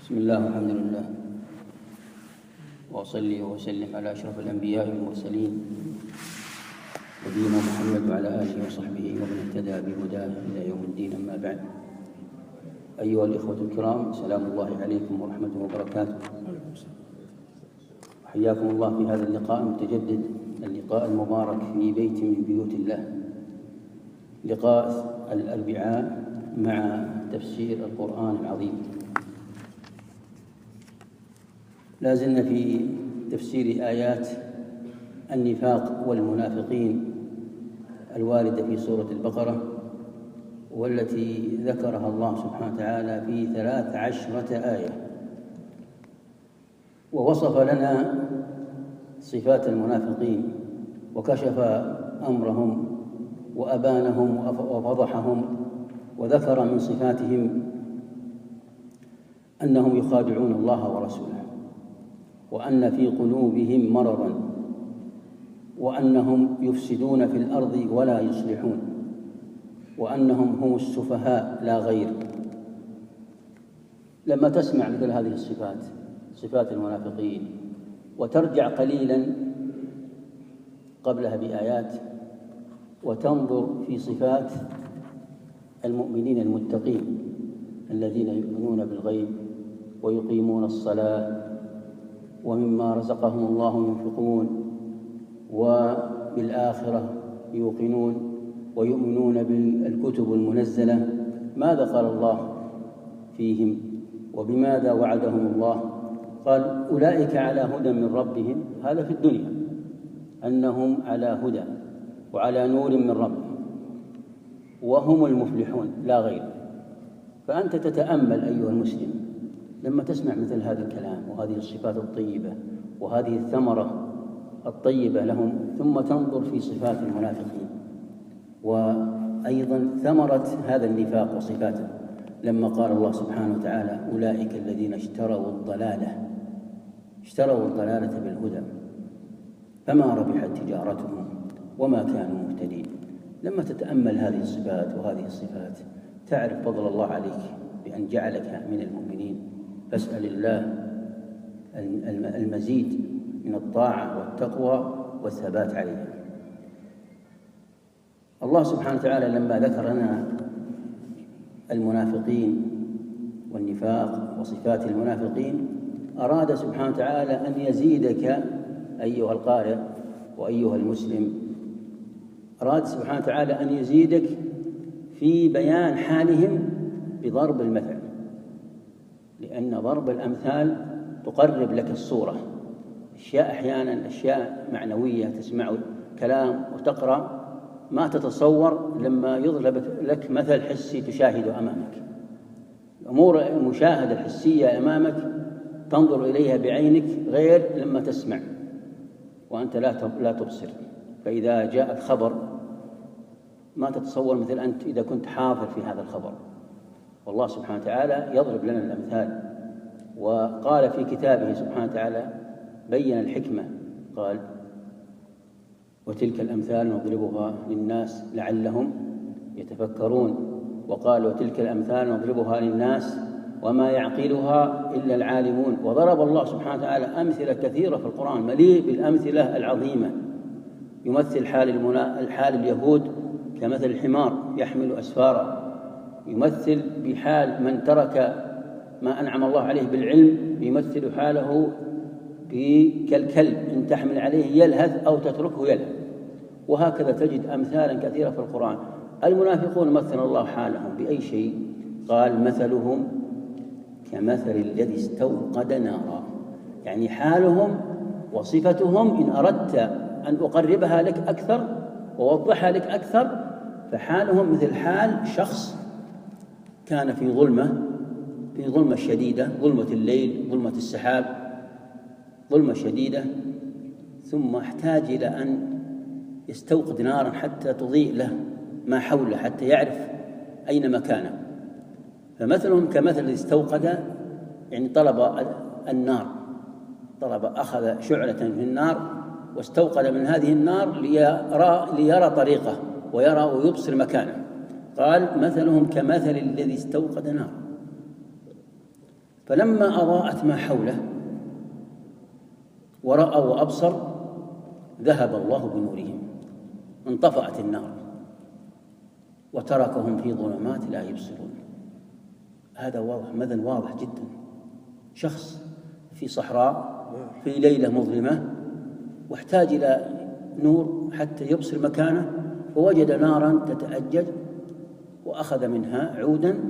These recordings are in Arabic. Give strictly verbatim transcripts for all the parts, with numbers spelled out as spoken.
بسم الله والحمد لله، وأصلي وأسلم على أشرف الأنبياء والمرسلين نبينا محمد وعلى آله وصحبه ومن اهتدى بهداه إلى يوم الدين. أما بعد، أيها الإخوة الكرام، سلام الله عليكم ورحمته وبركاته. حياكم الله في هذا اللقاء المتجدد، اللقاء المبارك في بيت من بيوت الله، لقاء الأربعاء مع تفسير القرآن العظيم. لا زلنا في تفسير آيات النفاق والمنافقين الواردة في سورة البقرة، والتي ذكرها الله سبحانه وتعالى في ثلاث عشرة آية، ووصف لنا صفات المنافقين وكشف أمرهم وأبانهم وفضحهم، وذكر من صفاتهم أنهم يخادعون الله ورسوله، وأن في قلوبهم مرضا، وأنهم يفسدون في الأرض ولا يصلحون، وأنهم هم السفهاء لا غير. لما تسمع مثل هذه الصفات، صفات المنافقين، وترجع قليلا قبلها بآيات وتنظر في صفات المؤمنين المتقين الذين يؤمنون بالغيب ويقيمون الصلاة ومما رزقهم الله ينفقون وبالآخرة يوقنون ويؤمنون بالكتب المنزلة، ماذا قال الله فيهم وبماذا وعدهم الله؟ قال: أولئك على هدى من ربهم. هذا في الدنيا، أنهم على هدى وعلى نور من ربهم، وهم المفلحون لا غير. فأنت تتأمل أيها المسلم لما تسمع مثل هذا الكلام وهذه الصفات الطيبة وهذه الثمرة الطيبة لهم، ثم تنظر في صفات المنافقين وأيضا ثمرة هذا النفاق وصفاته، لما قال الله سبحانه وتعالى: أولئك الذين اشتروا الضلالة اشتروا الضلالة بالهدى فما ربحت تجارتهم وما كانوا مهتدين. لما تتأمل هذه الصفات وهذه الصفات تعرف فضل الله عليك بأن جعلك من المؤمنين. فاسأل الله المزيد من الطاعة والتقوى والثبات عليها. الله سبحانه وتعالى لما ذكر لنا المنافقين والنفاق وصفات المنافقين، أراد سبحانه وتعالى أن يزيدك أيها القارئ وأيها المسلم، أراد سبحانه وتعالى أن يزيدك في بيان حالهم بضرب المثل، لأن ضرب الأمثال تقرب لك الصورة. أشياء أحيانا أشياء معنوية، تسمع كلام وتقرأ ما تتصور لما يضرب لك مثل حسي تشاهد أمامك. الأمور المشاهدة الحسية أمامك تنظر إليها بعينك غير لما تسمع وأنت لا تبصر. فإذا جاءك خبر ما تتصور مثل أنت إذا كنت حاضر في هذا الخبر. والله سبحانه وتعالى يضرب لنا الأمثال، وقال في كتابه سبحانه وتعالى بين الحكمة، قال: وتلك الأمثال نضربها للناس لعلهم يتفكرون. وقال: وتلك الأمثال نضربها للناس وما يعقلها إلا العالمون. وضرب الله سبحانه وتعالى أمثلة كثيرة في القرآن، مليء بالأمثلة العظيمة. يمثل حال, المنا... الحال اليهود كمثل الحمار يحمل أسفارا، يمثل بحال من ترك ما أنعم الله عليه بالعلم، يمثل حاله كالكلب إن تحمل عليه يلهث أو تتركه يلهث. وهكذا تجد أمثالا كثيرة في القرآن. المنافقون مثل الله حالهم بأي شيء؟ قال: مثلهم كمثل الذي استوقد نارا. يعني حالهم وصفتهم إن أردت أن أقربها لك أكثر ووضحها لك أكثر، فحالهم مثل حال شخص كان في ظلمة في ظلمة شديدة، ظلمة الليل، ظلمة السحاب، ظلمة شديدة، ثم احتاج إلى أن يستوقد نارا حتى تضيء له ما حوله حتى يعرف أين مكانه. فمثلهم كمثل الذي استوقد، يعني طلب النار، طلب أخذ شعلة في النار واستوقد من هذه النار ليرى, ليرى طريقه ويرى ويبصر مكانه. قال: مثلهم كمثل الذي استوقد نار فلما أضاءت ما حوله ورأى وأبصر ذهب الله بنورهم، انطفأت النار وتركهم في ظلمات لا يبصرون. هذا واضح، مثل واضح جدا. شخص في صحراء في ليلة مظلمة واحتاج إلى نور حتى يبصر مكانه، فوجد نارا تتأجج وأخذ منها عودا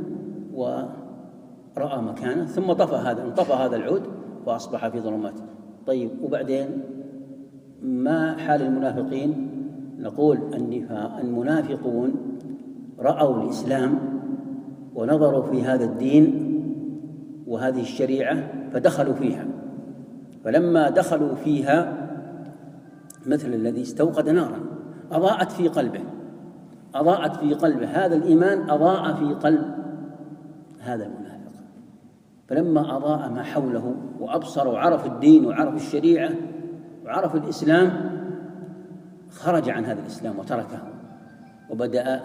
ورأى مكانه، ثم طفى هذا انطفى هذا العود فأصبح في ظلمات. طيب وبعدين ما حال المنافقين؟ نقول المنافقون رأوا الإسلام ونظروا في هذا الدين وهذه الشريعة فدخلوا فيها، فلما دخلوا فيها مثل الذي استوقد نارا أضاءت في قلبه أضاءت في قلبه هذا الإيمان أضاء في قلب هذا المنافق، فلما أضاء ما حوله وأبصر وعرف الدين وعرف الشريعة وعرف الإسلام خرج عن هذا الإسلام وتركه، وبدأ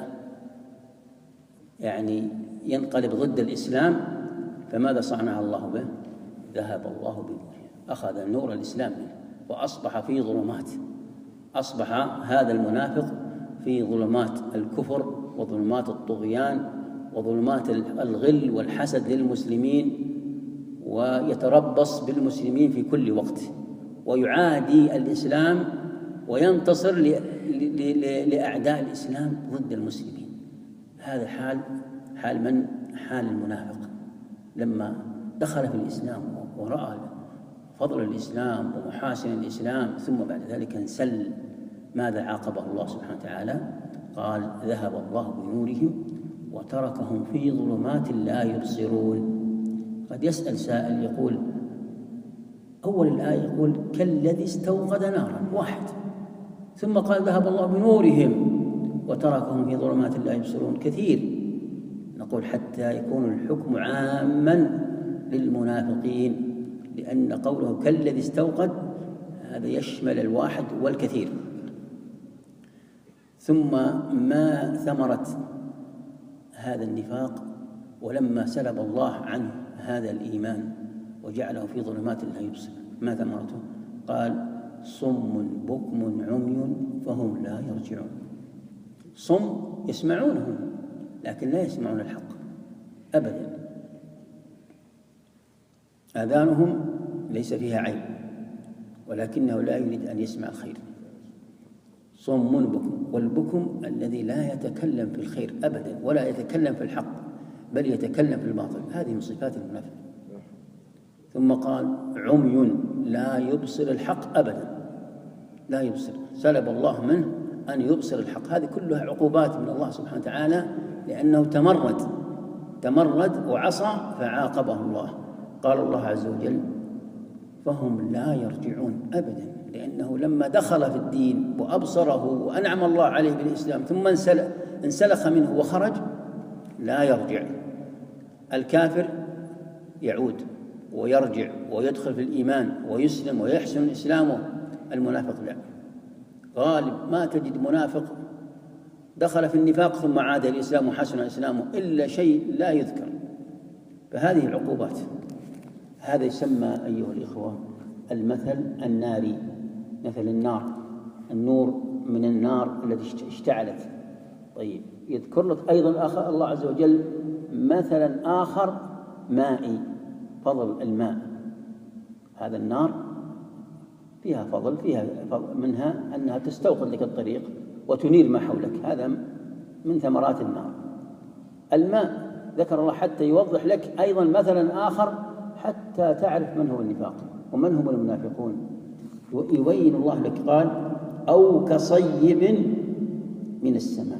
يعني ينقلب ضد الإسلام. فماذا صنع الله به؟ ذهب الله بنوره، أخذ نور الإسلام منه وأصبح في ظلمات. أصبح هذا المنافق في ظلمات الكفر وظلمات الطغيان وظلمات الغل والحسد للمسلمين، ويتربص بالمسلمين في كل وقت ويعادي الإسلام وينتصر لأعداء الإسلام ضد المسلمين. هذا حال حال من؟ حال المنافق لما دخل في الإسلام ورأى فضل الإسلام ومحاسن الإسلام ثم بعد ذلك انسل. ماذا عاقبه الله سبحانه وتعالى؟ قال ذهب الله بنورهم وتركهم في ظلمات لا يبصرون. قد يسأل سائل يقول أول الآية يقول كالذي استوقد نارا واحد، ثم قال ذهب الله بنورهم وتركهم في ظلمات لا يبصرون كثير. نقول حتى يكون الحكم عاما للمنافقين، لأن قوله كالذي استوقد هذا يشمل الواحد والكثير. ثم ما ثمرة هذا النفاق ولما سلب الله عنه هذا الإيمان وجعله في ظلمات لا يبصر؟ ما ثمرته؟ قال صم بكم عمي فهم لا يرجعون. صم يسمعونهم لكن لا يسمعون الحق أبدا، آذانهم ليس فيها عيب ولكنه لا يريد أن يسمع الخير. صم بكم، والبكم الذي لا يتكلم في الخير أبدا ولا يتكلم في الحق بل يتكلم في الباطل، هذه من صفات المنافق. ثم قال عمي لا يبصر الحق أبدا، لا يبصر، سلب الله منه أن يبصر الحق. هذه كلها عقوبات من الله سبحانه وتعالى لأنه تمرد تمرد وعصى فعاقبه الله. قال الله عز وجل فهم لا يرجعون أبدا، لأنه لما دخل في الدين وأبصره وأنعم الله عليه بالإسلام ثم انسلخ منه وخرج لا يرجع. الكافر يعود ويرجع ويدخل في الإيمان ويسلم ويحسن إسلامه، المنافق لا. غالب ما تجد منافق دخل في النفاق ثم عاد الإسلام وحسن إسلامه إلا شيء لا يذكر. فهذه العقوبات. هذا يسمى أيها الإخوة المثل الناري، مثل النار، النور من النار التي اشتعلت. طيب يذكر لك أيضا الله عز وجل مثلا آخر مائي، فضل الماء. هذا النار فيها فضل، فيها فضل منها أنها تستوقد لك الطريق وتنير ما حولك، هذا من ثمرات النار. الماء ذكر الله حتى يوضح لك أيضا مثلا آخر حتى تعرف من هو النفاق ومن هم المنافقون. يبين الله لك قال أو كصيب من السماء.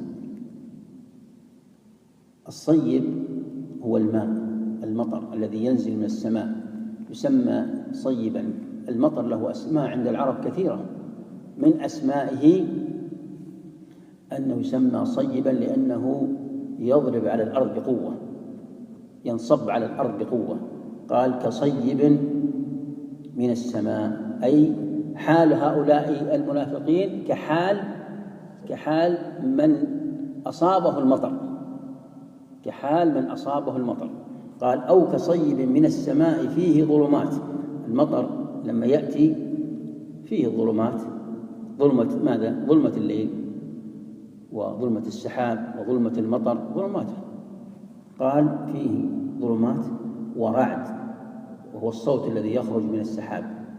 الصيب هو الماء، المطر الذي ينزل من السماء يسمى صيبا. المطر له أسماء عند العرب كثيرة، من أسمائه أنه يسمى صيبا لأنه يضرب على الأرض بقوة، ينصب على الأرض بقوة. قال كصيب من السماء، أي حال هؤلاء المنافقين كحال كحال من أصابه المطر، كحال من أصابه المطر. قال أو كصيب من السماء فيه ظلمات. المطر لما يأتي فيه ظلمات، ظلمة ماذا؟ ظلمة الليل وظلمة السحاب وظلمة المطر، ظلمات. قال فيه ظلمات ورعد وهو الصوت الذي يخرج من السحاب،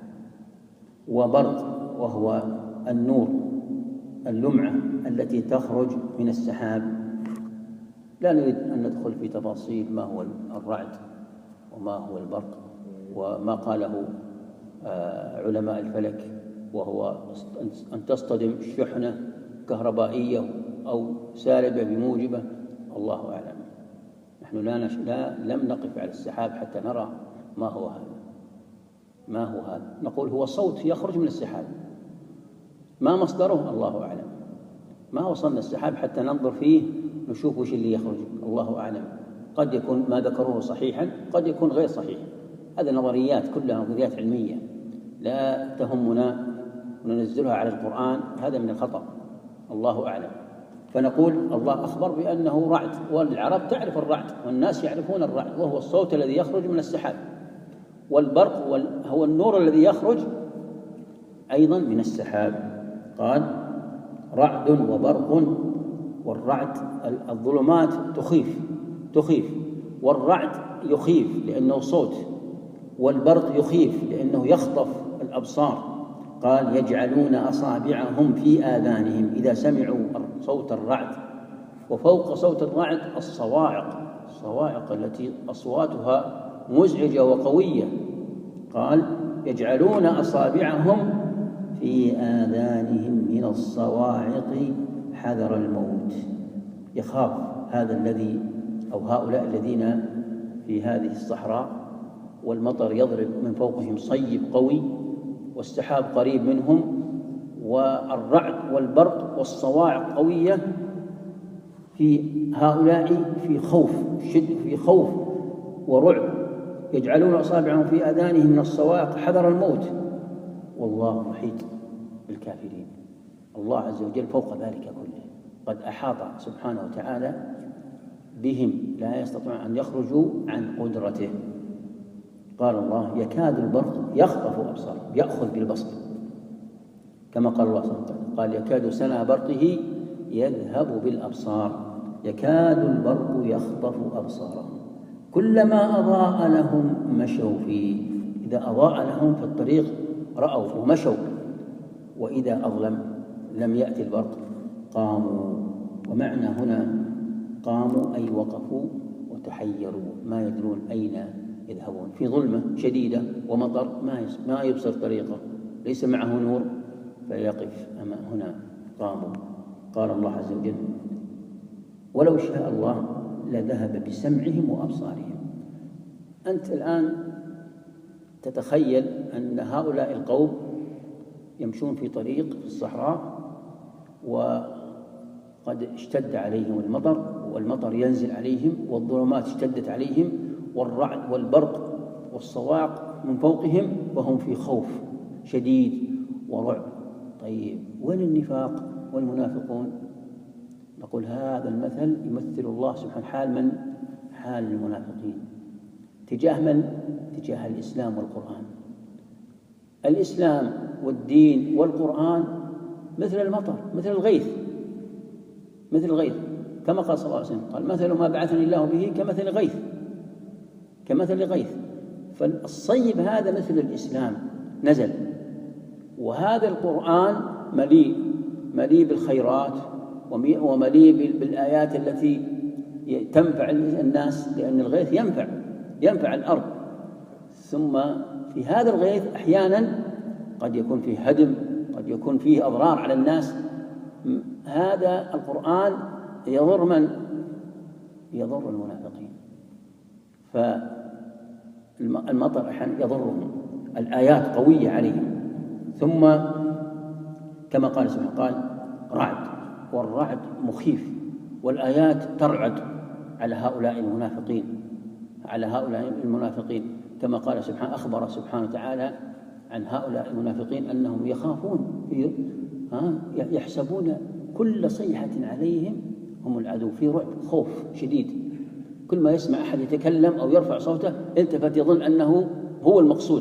وبرق وهو النور، اللمعة التي تخرج من السحاب. لا نريد أن ندخل في تفاصيل ما هو الرعد وما هو البرق وما قاله علماء الفلك، وهو أن تصطدم شحنة كهربائية أو سالبة بموجبة، الله أعلم. نحن لا, نش... لا لم نقف على السحاب حتى نرى ما هو هذا، ما هو هذا. نقول هو صوت يخرج من السحاب، ما مصدره الله أعلم. ما وصلنا السحاب حتى ننظر فيه نشوف وش اللي يخرج، الله أعلم. قد يكون ما ذكروه صحيحا، قد يكون غير صحيح. هذه نظريات، كلها نظريات علمية لا تهمنا وننزلها على القرآن، هذا من الخطأ، الله أعلم. فنقول الله أخبر بأنه رعد، والعرب تعرف الرعد والناس يعرفون الرعد، وهو الصوت الذي يخرج من السحاب. والبرق هو النور الذي يخرج أيضا من السحاب. قال رعد وبرق، والرعد الظلمات تخيف تخيف والرعد يخيف لأنه صوت، والبرق يخيف لأنه يخطف الأبصار. قال يجعلون أصابعهم في آذانهم إذا سمعوا صوت الرعد، وفوق صوت الرعد الصواعق، الصواعق التي أصواتها مزعجة وقوية. قال يجعلون أصابعهم في آذانهم من الصواعق حذر الموت. يخاف هذا الذي أو هؤلاء الذين في هذه الصحراء والمطر يضرب من فوقهم صيب قوي والسحاب قريب منهم والرعد والبرق والصواعق قوية، في هؤلاء في خوف شد في خوف ورعب. يجعلون أصابعهم في آذانهم من الصواعق حذر الموت، والله محيط بالكافرين. الله عز وجل فوق ذلك كله قد أحاط سبحانه وتعالى بهم، لا يستطيعون أن يخرجوا عن قدرته. قال الله يكاد البرق يخطف أبصارهم، يأخذ بالبصر، كما قال الله سبحانه وتعالى قال يكاد سنا برقه يذهب بالأبصار. يكاد البرق يخطف أبصارهم كلما أضاء لهم مشوا فيه. إذا أضاء لهم في الطريق رأوا ومشوا، وإذا أظلم لم يأتي البرق قاموا. ومعنى هنا قاموا أي وقفوا وتحيروا، ما يدرون أين يذهبون، في ظلمة شديدة ومطر ما يبصر طريقه، ليس معه نور فيقف أما هنا قاموا. قال الله عز وجل ولو شاء الله لذهب بسمعهم وأبصارهم. أنت الآن تتخيل أن هؤلاء القوم يمشون في طريق في الصحراء وقد اشتد عليهم المطر، والمطر ينزل عليهم، والظلمات اشتدت عليهم، والرعد والبرق والصواعق من فوقهم، وهم في خوف شديد ورعب. طيب وين النفاق والمنافقون؟ نقول هذا المثل يمثل الله سبحانه حال من؟ حال المنافقين. تجاه من؟ تجاه الإسلام والقرآن. الإسلام والدين والقرآن مثل المطر، مثل الغيث، مثل الغيث، كما قال صلى الله عليه وسلم قال مثل ما بعثني الله به كمثل غيث، كمثل غيث. فالصيب هذا مثل الإسلام نزل، وهذا القرآن مليء مليء بالخيرات ومليء بالآيات التي تنفع الناس، لأن الغيث ينفع ينفع الأرض. ثم في هذا الغيث أحيانا قد يكون فيه هدم، قد يكون فيه أضرار على الناس. هذا القرآن يضر من؟ يضر المنافقين. فالمطر أحيانا يضرهم، الآيات قوية عليهم. ثم كما قال سبحانه قال رعد، والرعد مخيف، والآيات ترعد على هؤلاء المنافقين، على هؤلاء المنافقين كما قال سبحانه أخبر سبحانه وتعالى عن هؤلاء المنافقين أنهم يخافون، يحسبون كل صيحة عليهم هم العدو، في رعب خوف شديد. كل ما يسمع أحد يتكلم أو يرفع صوته التفت يظن أنه هو المقصود.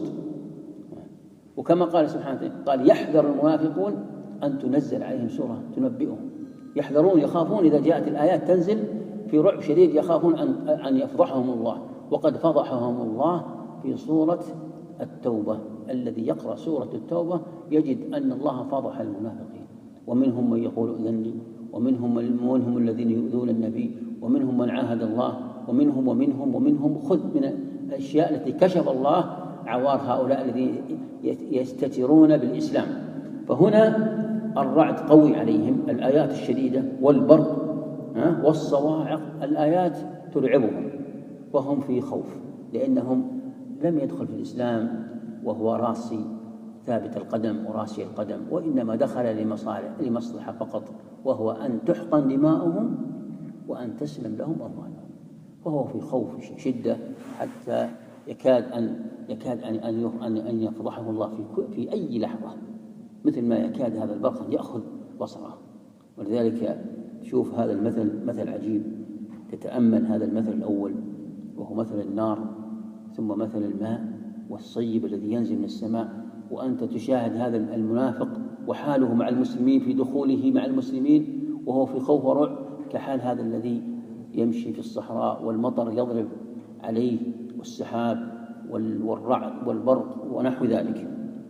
وكما قال سبحانه قال يحذر المنافقون أن تنزل عليهم سورة تنبئهم، يحذرون يخافون إذا جاءت الآيات تنزل في رعب شديد، يخافون أن أن يفضحهم الله، وقد فضحهم الله في سورة التوبة. الذي يقرأ سورة التوبة يجد أن الله فضح المنافقين، ومنهم من يقول إذني، ومنهم منهم الذين يؤذون النبي، ومنهم من عاهد الله، ومنهم ومنهم ومنهم خذ من الأشياء التي كشف الله عوار هؤلاء الذين يستترون بالإسلام. فهنا الرعد قوي عليهم، الآيات الشديدة والبرق والصواعق، الآيات ترعبهم وهم في خوف، لأنهم لم يدخل في الإسلام وهو راسي ثابت القدم وراسي القدم، وإنما دخل لمصالح لمصلحة فقط، وهو أن تحقن دماؤهم وأن تسلم لهم أموالهم، وهو في خوف شدة حتى يكاد أن يكاد أن أن أن يفضحه الله في في أي لحظة، مثل ما يكاد هذا البرق أن يأخذ بصره. ولذلك شوف هذا المثل مثل عجيب، تتأمل هذا المثل الأول وهو مثل النار، ثم مثل الماء والصيب الذي ينزل من السماء، وأنت تشاهد هذا المنافق وحاله مع المسلمين في دخوله مع المسلمين وهو في خوف ورعب، كحال هذا الذي يمشي في الصحراء والمطر يضرب عليه والسحاب والرعد والبرق ونحو ذلك.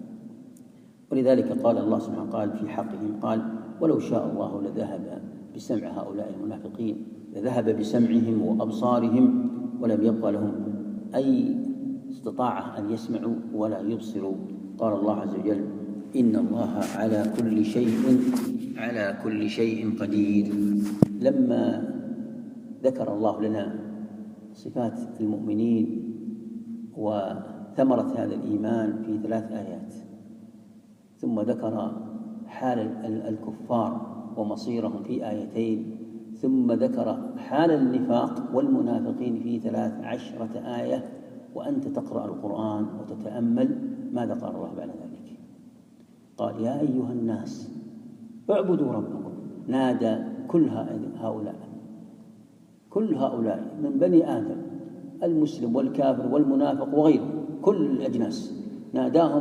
ولذلك قال الله سبحانه قال في حقهم قال ولو شاء الله لذهب بسمع هؤلاء المنافقين، لذهب بسمعهم وأبصارهم ولم يبقى لهم أي استطاعة أن يسمعوا ولا يبصروا. قال الله عز وجل إن الله على كل شيء على كل شيء قدير. لما ذكر الله لنا صفات المؤمنين وثمرة هذا الإيمان في ثلاث آيات، ثم ذكر حال الكفار ومصيرهم في آيتين، ثم ذكر حال النفاق والمنافقين في ثلاث عشرة آية، وأنت تقرأ القرآن وتتأمل ماذا قال الله بعد ذلك. قال يا أيها الناس اعبدوا ربكم، نادى كل هؤلاء كل هؤلاء من بني آدم، المسلم والكافر والمنافق وغيره، كل الأجناس ناداهم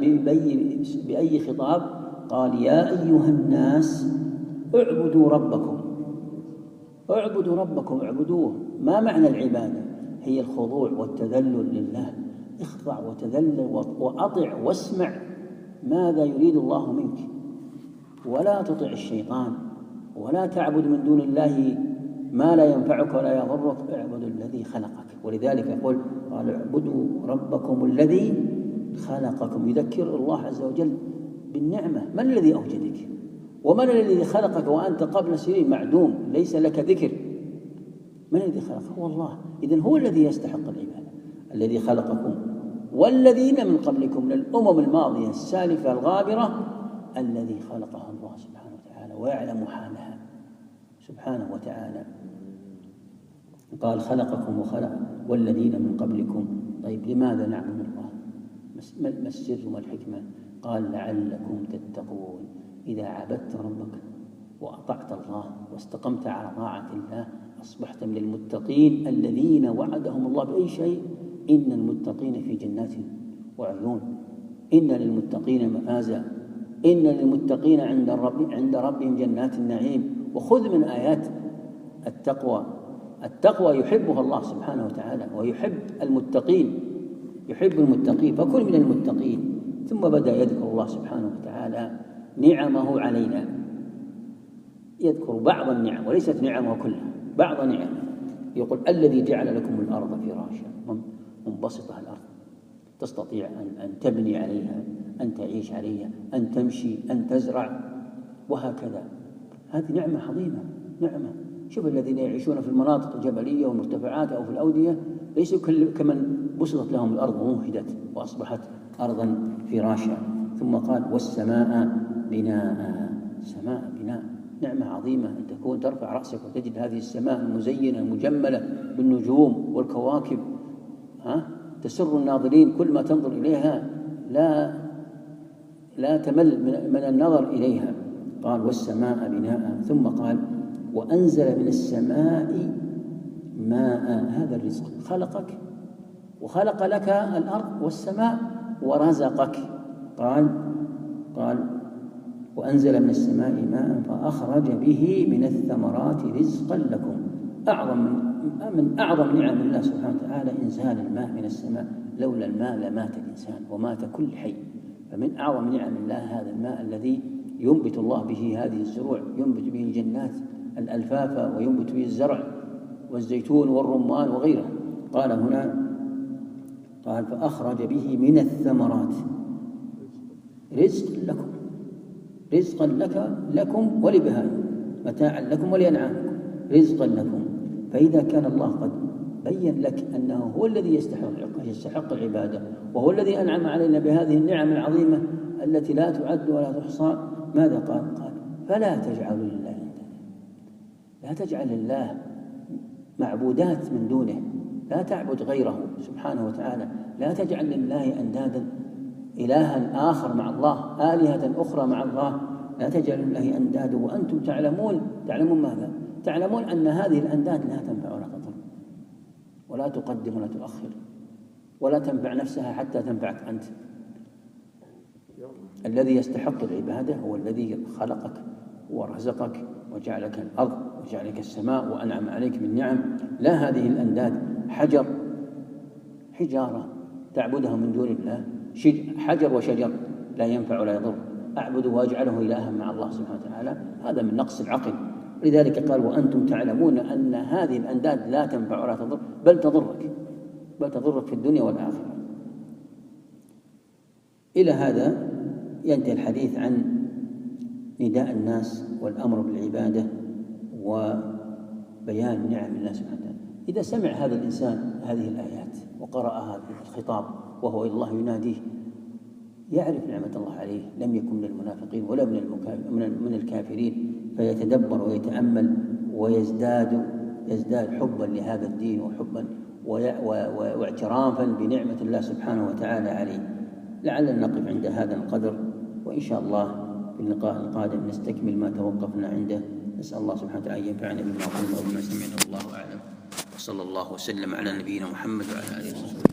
بأي خطاب؟ قال يا أيها الناس اعبدوا ربكم، اعبدوا ربكم اعبدوه. ما معنى العبادة؟ هي الخضوع والتذلل لله، اخضع وتذلل وأطع واسمع ماذا يريد الله منك، ولا تطع الشيطان، ولا تعبد من دون الله ما لا ينفعك ولا يضرك، اعبد الذي خلقك. ولذلك يقول قال اعبدوا ربكم الذي خلقكم، يذكر الله عز وجل بالنعمة، من الذي أوجدك ومن الذي خلقك وأنت قبل سنين معدوم ليس لك ذكر، من الذي خلقك؟ هو الله. إذن هو الذي يستحق العبادة، الذي خلقكم والذين من قبلكم من الأمم الماضية السالفة الغابرة، الذي خلقها الله سبحانه وتعالى ويعلم حالها سبحانه وتعالى. قال خلقكم وخلق والذين من قبلكم. طيب لماذا نعبد الله؟ ما السر وما الحكمة؟ قال لعلكم تتقون. إذا عبدت ربك وأطعت الله واستقمت على طاعة الله أصبحت من المتقين الذين وعدهم الله بأي شيء؟ إن المتقين في جنات وعيون، إن للمتقين مفازا، إن للمتقين عند الرب عند ربهم جنات النعيم. وخذ من آيات التقوى، التقوى يحبها الله سبحانه وتعالى ويحب المتقين، يحب المتقين، فكن من المتقين. ثم بدأ يذكر الله سبحانه وتعالى نعمه علينا، يذكر بعض النعم وليست نعمه كلها، بعض نعم. يقول الذي جعل لكم الأرض فراشا، منبسطة الأرض تستطيع أن, أن تبني عليها، أن تعيش عليها، أن تمشي، أن تزرع، وهكذا. هذه نعمة عظيمة، نعمة. شوف الذين يعيشون في المناطق الجبلية والمرتفعات أو في الأودية ليسوا كمن بسطت لهم الأرض ومهدت وأصبحت أرضا فراشا. ثم قال والسماء بناء، السماء بناء، نعمة عظيمة أن تكون ترفع رأسك وتجد هذه السماء المزينة المجملة بالنجوم والكواكب، ها تسر الناظرين، كل ما تنظر إليها لا لا تمل من النظر إليها. قال والسماء بناء. ثم قال وأنزل من السماء ماء، هذا الرزق، خلقك وخلق لك الأرض والسماء ورزقك. قال قال وأنزل من السماء ماء فأخرج به من الثمرات رزقا لكم. أعظم من أعظم نعم الله سبحانه وتعالى إنزال الماء من السماء، لولا الماء لمات الإنسان ومات كل حي. فمن أعظم نعم الله هذا الماء الذي ينبت الله به هذه الزروع، ينبت به الجنات الألفافة، وينبت به الزرع والزيتون والرمان وغيره. قال هنا قال فأخرج به من الثمرات رزق لكم، رزقا لك لكم ولبهائكم، متاعا لكم ولأنعامكم، رزقا لكم. فإذا كان الله قد بين لك أنه هو الذي يستحق يستحق العبادة، وهو الذي أنعم علينا بهذه النعم العظيمة التي لا تعد ولا تحصى، ماذا قال؟ قال فلا تجعلوا لله أندادا، لا تجعل الله معبودات من دونه، لا تعبد غيره سبحانه وتعالى، لا تجعل لله أندادا، إلها آخر مع الله، آلهة أخرى مع الله، لا تجعل لله أندادا وأنتم تعلمون. تعلمون ماذا؟ تعلمون أن هذه الأنداد لا تنفع ولا تضر، ولا تقدم ولا تؤخر، ولا تنفع نفسها حتى تنفعك أنت. الذي يستحق العبادة هو الذي خلقك ورزقك وجعلك الأرض وجعلك السماء وأنعم عليك من نعم، لا هذه الأنداد. حجر، حجارة تعبدها من دون الله، حجر وشجر لا ينفع ولا يضر، أعبده وأجعله إلها مع الله سبحانه وتعالى، هذا من نقص العقل. لذلك قال وأنتم تعلمون أن هذه الأنداد لا تنفع ولا تضر، بل تضرك، بل تضرك في الدنيا والآخرة. إلى هذا ينتهي الحديث عن نداء الناس والأمر بالعبادة وبيان نعم الله سبحانه وتعالى. إذا سمع هذا الإنسان هذه الآيات وقرأ هذا الخطاب وهو إلى الله يناديه، يعرف نعمة الله عليه، لم يكن من المنافقين ولا من من الكافرين، فيتدبر ويتأمل ويزداد يزداد حبا لهذا الدين وحبا واعترافا بنعمة الله سبحانه وتعالى عليه. لعلنا نقف عند هذا القدر، وإن شاء الله في اللقاء القادم نستكمل ما توقفنا عنده. نسأل الله سبحانه وتعالى أن ينفعنا بما قلنا وبما سمعنا، والله أعلم، وصلى الله وسلم على نبينا محمد وعلى آله وصحبه.